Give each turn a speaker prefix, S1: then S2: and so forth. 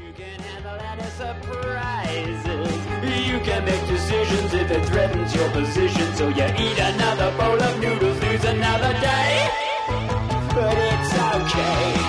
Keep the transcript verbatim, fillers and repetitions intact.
S1: You can handle any surprises. You can make decisions if it threatens your position. So you eat another bowl of noodles, lose another day. But it's okay.